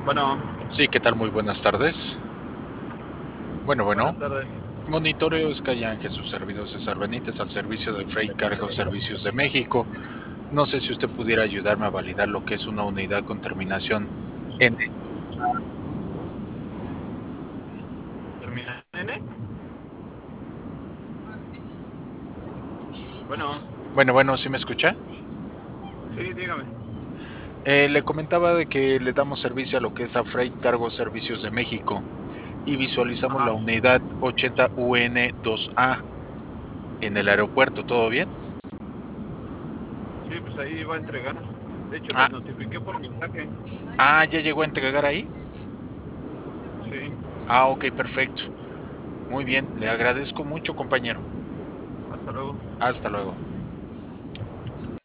Bueno, Sí, ¿qué tal? Muy buenas tardes. Bueno. buenas tardes. Monitoreo Skyangel, su servidor César Benítez, al servicio de Freight Cargo Servicios de México. No sé si usted pudiera ayudarme a validar lo que es una unidad con terminación N. ¿Termina N? Bueno, Bueno, ¿sí me escucha? sí, dígame. Le comentaba de que le damos servicio a lo que es a Freight Cargo Servicios de México y visualizamos la Ajá. unidad 80UN2A en el aeropuerto. ¿Todo bien? Sí, pues ahí va a entregar. De hecho, Ah, les notifiqué por mensaje. ¿ya llegó a entregar ahí? Sí, Ok, perfecto. Muy bien, le agradezco mucho, compañero. hasta luego. Hasta luego.